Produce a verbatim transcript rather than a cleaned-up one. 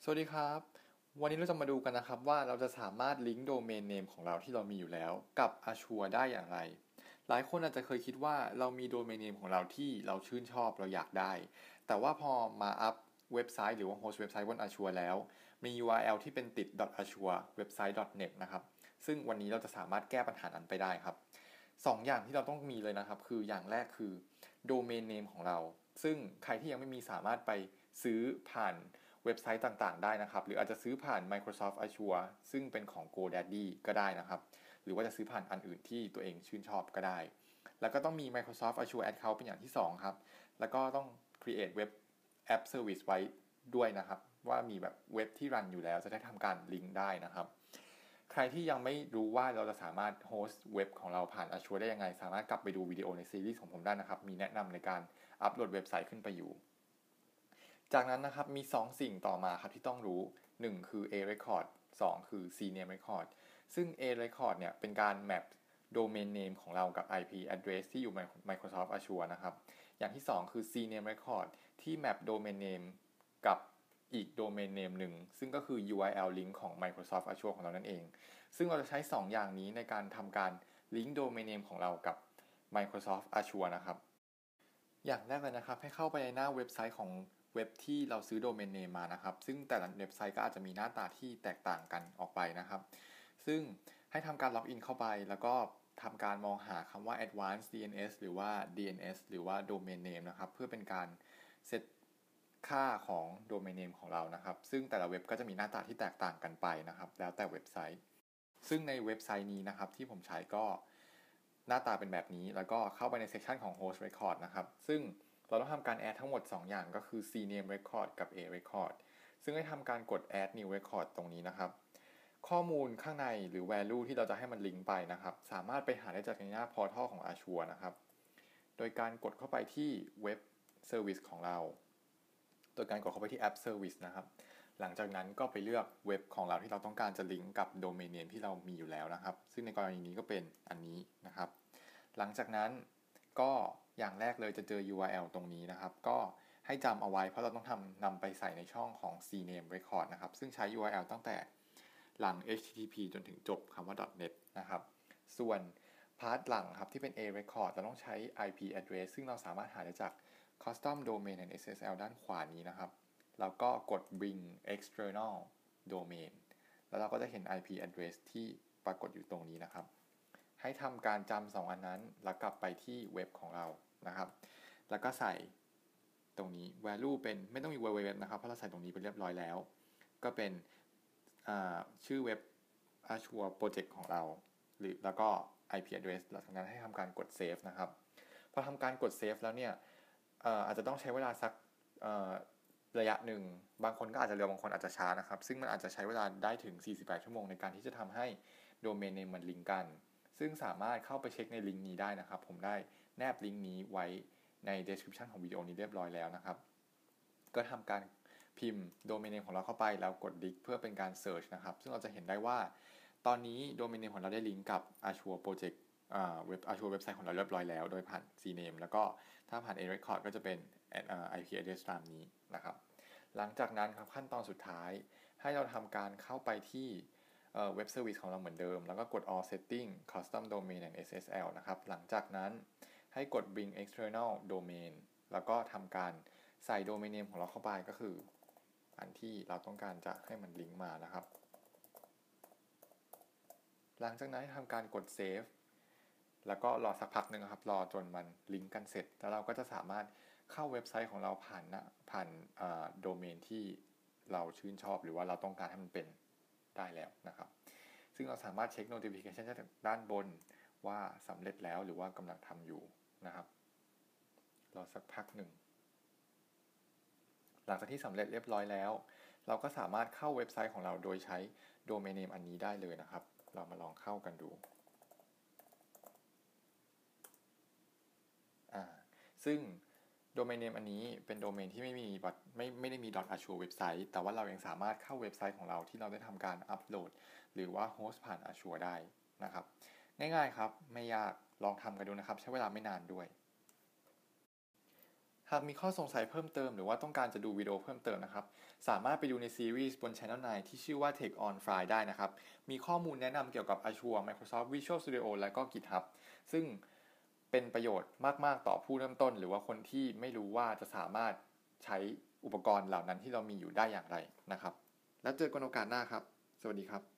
สวัสดีครับวันนี้เราจะมาดูกันนะครับว่าเราจะสามารถลิงก์โดเมนเนมของเราที่เรามีอยู่แล้วกับ Azure ได้อย่างไรหลายคนอาจจะเคยคิดว่าเรามีโดเมนเนมของเราที่เราชื่นชอบเราอยากได้แต่ว่าพอมาอัพเว็บไซต์หรือว่าโฮสต์เว็บไซต์บน Azure แล้วมี ยู อาร์ แอล ที่เป็นติด .azure website .net นะครับซึ่งวันนี้เราจะสามารถแก้ปัญหานั้นไปได้ครับสองอย่างที่เราต้องมีเลยนะครับคืออย่างแรกคือโดเมนเนมของเราซึ่งใครที่ยังไม่มีสามารถไปซื้อผ่านเว็บไซต์ต่างๆได้นะครับหรืออาจจะซื้อผ่าน Microsoft Azure ซึ่งเป็นของ GoDaddy ก็ได้นะครับหรือว่าจะซื้อผ่านอันอื่นที่ตัวเองชื่นชอบก็ได้แล้วก็ต้องมี Microsoft Azure Account เป็นอย่างที่สองครับแล้วก็ต้อง create เว็บ App Service ไว้ด้วยนะครับว่ามีแบบเว็บที่รันอยู่แล้วจะได้ทำการลิงก์ได้นะครับใครที่ยังไม่รู้ว่าเราจะสามารถโฮสต์เว็บของเราผ่าน Azure ได้ยังไงสามารถกลับไปดูวิดีโอในซีรีส์ของผมได้นะครับมีแนะนำในการอัปโหลดเว็บไซต์ขึ้นไปอยู่จากนั้นนะครับมีสองสิ่งต่อมาครับที่ต้องรู้หนึ่งคือ A record สองคือ C name record ซึ่ง A record เนี่ยเป็นการ map domain name ของเรากับ ไอ พี address ที่อยู่ใน Microsoft Azure นะครับอย่างที่สองคือ C name record ที่ map domain name กับอีก domain name หนึ่งซึ่งก็คือ ยู อาร์ แอล link ของ Microsoft Azure ของเรานั่นเองซึ่งเราจะใช้สองอย่างนี้ในการทำการ link domain name ของเรากับ Microsoft Azure นะครับอย่างแรกเลยนะครับให้เข้าไปในหน้าเว็บไซต์ของเว็บที่เราซื้อโดเมนเนมมานะครับซึ่งแต่ละเว็บไซต์ก็อาจจะมีหน้าตาที่แตกต่างกันออกไปนะครับซึ่งให้ทำการล็อกอินเข้าไปแล้วก็ทำการมองหาคำว่า Advanced ดี เอ็น เอส หรือว่า ดี เอ็น เอส หรือว่า Domain Name นะครับเพื่อเป็นการเซตค่าของ Domain Name ของเรานะครับซึ่งแต่ละเว็บก็จะมีหน้าตาที่แตกต่างกันไปนะครับแล้วแต่เว็บไซต์ซึ่งในเว็บไซต์นี้นะครับที่ผมใช้ก็หน้าตาเป็นแบบนี้แล้วก็เข้าไปในเซสชันของ Host Record นะครับซึ่งเราต้องทำการ add ทั้งหมดสองอย่างก็คือ C name record กับ A record ซึ่งให้ทำการกด add new record ตรงนี้นะครับข้อมูลข้างในหรือ value ที่เราจะให้มันลิงก์ไปนะครับสามารถไปหาได้จากในหน้า portal ของ Azure นะครับโดยการกดเข้าไปที่เว็บ service ของเราโดยการกดเข้าไปที่ app service นะครับหลังจากนั้นก็ไปเลือกเว็บของเราที่เราต้องการจะลิงก์กับ domain name ที่เรามีอยู่แล้วนะครับซึ่งในกรณีนี้ก็เป็นอันนี้นะครับหลังจากนั้นก็อย่างแรกเลยจะเจอ ยู อาร์ แอล ตรงนี้นะครับก็ให้จำเอาไว้เพราะเราต้องทำนำไปใส่ในช่องของ C name record นะครับซึ่งใช้ ยู อาร์ แอล ตั้งแต่หลัง เอช ที ที พี จนถึงจบคำว่า .net นะครับส่วนพาร์ทหลังครับที่เป็น A record เราต้องใช้ ไอ พี address ซึ่งเราสามารถหาได้จาก custom domain and เอส เอส แอล ด้านขวานี้นะครับแล้วก็กด bring external domain แล้วเราก็จะเห็น ไอ พี address ที่ปรากฏอยู่ตรงนี้นะครับให้ทำการจำสองอันนั้นแล้วกลับไปที่เว็บของเรานะครับแล้วก็ใส่ตรงนี้ value เป็นไม่ต้องมี www นะครับเพราะเราใส่ตรงนี้ไปเรียบร้อยแล้วก็เป็นชื่อเว็บ Azure Project ของเราหรือแล้วก็ ไอ พี address หลังจากนั้นให้ทำการกด save นะครับพอทำการกด save แล้วเนี่ยอาจจะต้องใช้เวลาสักระยะหนึ่งบางคนก็อาจจะเร็วบางคนอาจจะช้านะครับซึ่งมันอาจจะใช้เวลาได้ถึงสี่สิบแปดชั่วโมงในการที่จะทำให้โดเมนเนมมันลิงก์กันซึ่งสามารถเข้าไปเช็คในลิงก์นี้ได้นะครับผมได้แนบลิงก์นี้ไว้ใน description ของวิดีโอนี้เรียบร้อยแล้วนะครับก็ทำการพิมพ์โดเมนเนมของเราเข้าไปแล้วกดลิงก์เพื่อเป็นการ search นะครับซึ่งเราจะเห็นได้ว่าตอนนี้โดเมนเนมของเราได้ลิงก์กับ Azure Project เว็บ Azure เว็บไซต์ของเราเรียบร้อยแล้วโดยผ่าน C name แล้วก็ถ้าผ่าน A record ก็จะเป็น ไอ พี address ตามนี้นะครับหลังจากนั้นครับขั้นตอนสุดท้ายให้เราทำการเข้าไปที่เว็บเซอร์วิสของเราเหมือนเดิมแล้วก็กด all setting custom domain and เอส เอส แอล นะครับหลังจากนั้นให้กด bring external domain แล้วก็ทำการใส่โดเมนเนมของเราเข้าไปก็คืออันที่เราต้องการจะให้มันลิงก์มานะครับหลังจากนั้นทำการกด save แล้วก็รอสักพักหนึ่งครับรอจนมันลิงก์กันเสร็จแล้วเราก็จะสามารถเข้าเว็บไซต์ของเราผ่านนะผ่านโดเมนที่เราชื่นชอบหรือว่าเราต้องการให้มันเป็นได้แล้วนะครับซึ่งเราสามารถเช็ค notification จากด้านบนว่าสำเร็จแล้วหรือว่ากำลังทำอยู่นะครับรอสักพักหนึ่งหลังจากที่สำเร็จเรียบร้อยแล้วเราก็สามารถเข้าเว็บไซต์ของเราโดยใช้โดเมนเนมอันนี้ได้เลยนะครับเรามาลองเข้ากันดูซึ่งโดเมนเนมอันนี้เป็นโดเมนที่ไม่มีไม่ไม่ได้มี .azure เว็บไซต์แต่ว่าเรายังสามารถเข้าเว็บไซต์ของเราที่เราได้ทำการอัปโหลดหรือว่าโฮสต์ผ่าน Azure ได้นะครับง่ายๆครับไม่ยากลองทำกันดูนะครับใช้เวลาไม่นานด้วยหากมีข้อสงสัยเพิ่มเติมหรือว่าต้องการจะดูวิดีโอเพิ่มเติมนะครับสามารถไปดูในซีรีส์บน Channel ไนน์ที่ชื่อว่า Tech on Fly ได้นะครับมีข้อมูลแนะนำเกี่ยวกับ Azure Microsoft Visual Studio และก็ GitHub ซึ่งเป็นประโยชน์มากๆต่อผู้เริ่มต้นหรือว่าคนที่ไม่รู้ว่าจะสามารถใช้อุปกรณ์เหล่านั้นที่เรามีอยู่ได้อย่างไรนะครับแล้วเจอกันโอกาสหน้าครับสวัสดีครับ